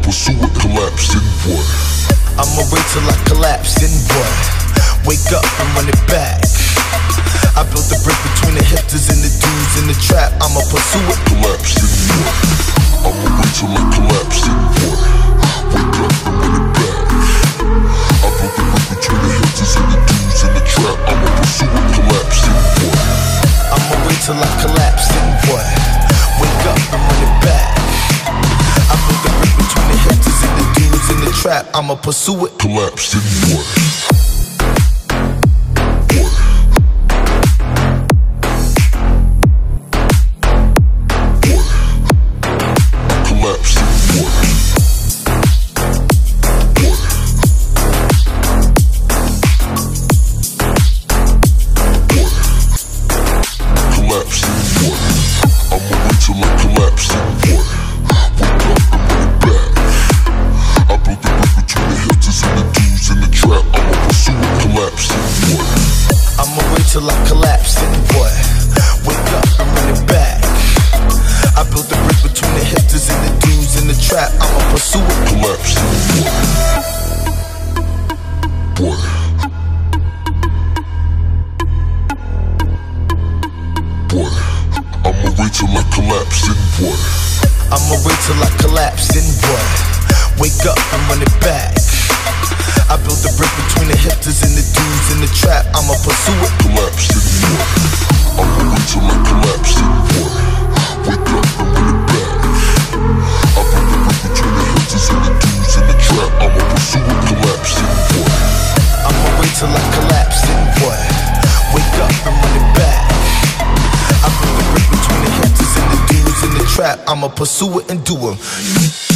pursue it, collapse, then what? I'ma wait till I collapse, then what? Wake up and run it back. I built a brick between the hitters and the dudes in the trap. I'ma pursue it, collapse, then what? I'ma wait till I collapse, then what? Wake up and run it back. I built a brick between the hitters and the dudes in the trap. I'ma pursue it, collapse, then what? I'ma wait till I collapse, then what? Wake up and run it back. I built a brick between the hitters and the dudes in the trap. I'ma pursue it, collapse, then what? Till I collapse, then what? Wake up and run it back. I built a brick between the hitters and the dudes in the trap. I'ma pursue it, collapse, then what? What? I'ma wait till I collapse, then what? I'ma wait till I collapse, then what? Wake up and run it back. I built a brick between the hitters and the dudes in the trap. I'ma pursue it, collapse, then what? I'ma wait till I collapse, then what? Wake up and run it back. I built a brick between the hitters and the dudes in the trap. I'ma pursue it, collapse, then what? I'ma wait till I collapse, then what? Wake up and run it back. I built a brick between the hitters and the dudes in the trap. I'ma pursue it and do 'em.